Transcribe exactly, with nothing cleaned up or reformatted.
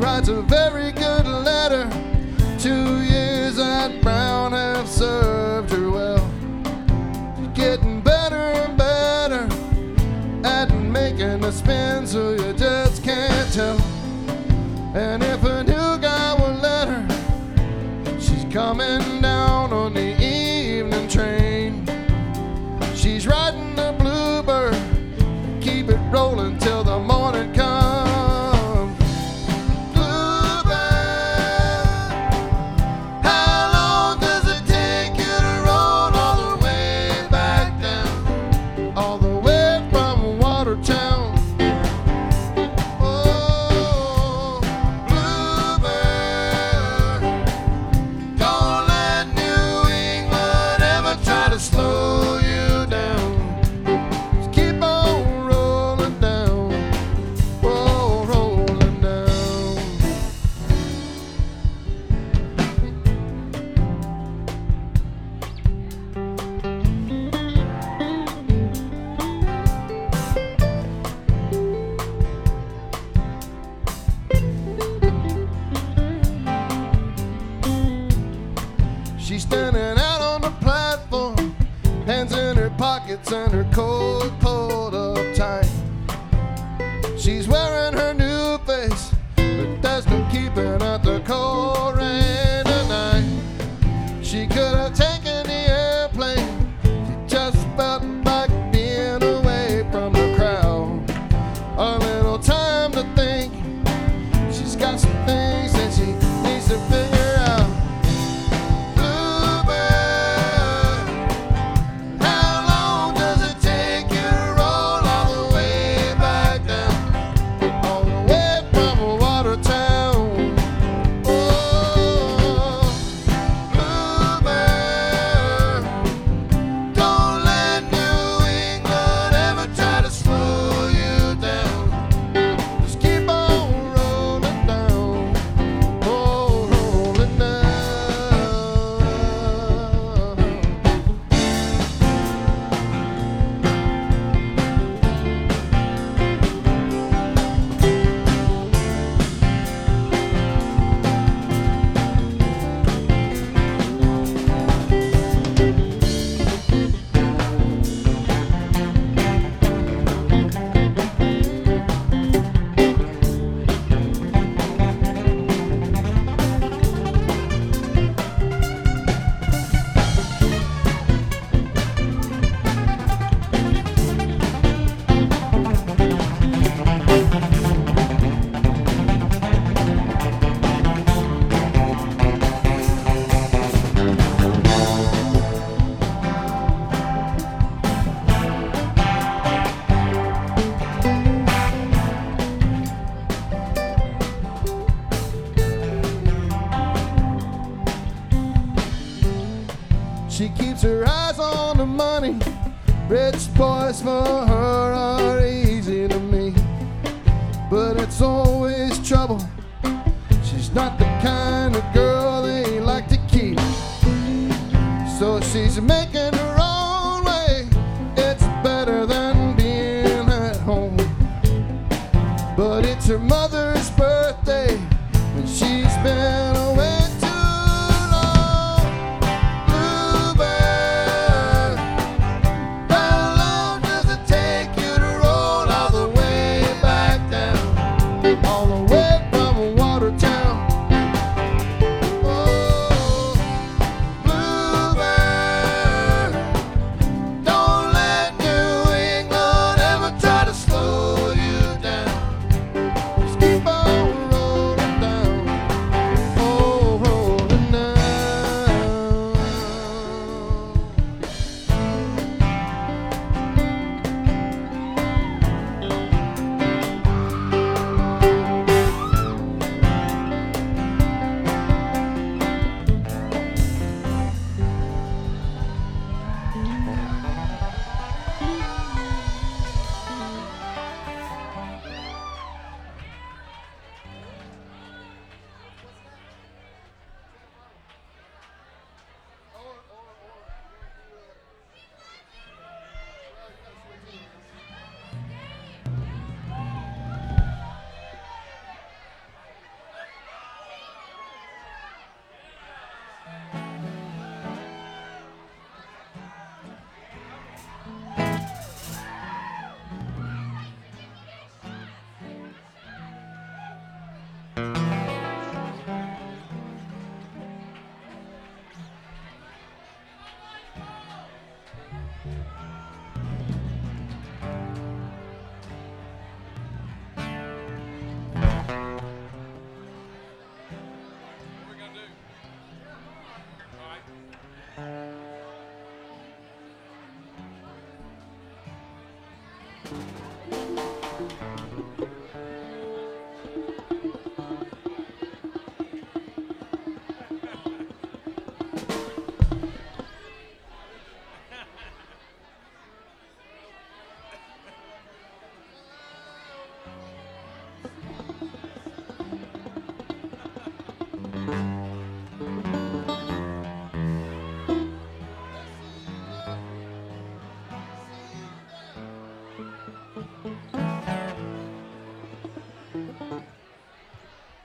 writes a very good letter. Two years at Brown have served her well. She's getting better and better at making a spin, so you just can't tell. And if a new guy will let her, she's coming down on the evening train. She's riding the Bluebird, keep it rolling till the morning comes. Bluebird, how long does it take you to roll all the way back down, all the way from Watertown? Oh, Bluebird, don't let New England ever try to slow you down. Just keep on rolling down, oh, rolling down. She's standing out on the platform, hands in her pockets and her coat pulled up tight. She's wearing her new face, but there's no keeping out the cold rain tonight. She could have taken the airplane, she just felt like being away from the crowd. A little time to think, she's got some things that she needs to figure out. Bluebird, how long does it take you to roll all the way back down, all the way from Watertown? Oh, Bluebird, don't let New England ever try to slow you down. Just keep on rolling down, oh, rolling down. She keeps her eyes on the money. Rich boys for her are easy to meet, but it's always trouble. She's not the kind of girl they like to keep, so she's making her own way. It's better than being at home, but it's her mother's birthday and she's been away too long. Bluebird, how long does it take you to roll all the way back down, all the way from Watertown? Oh, Bluebird, don't let New England ever try to slow you down. Just keep on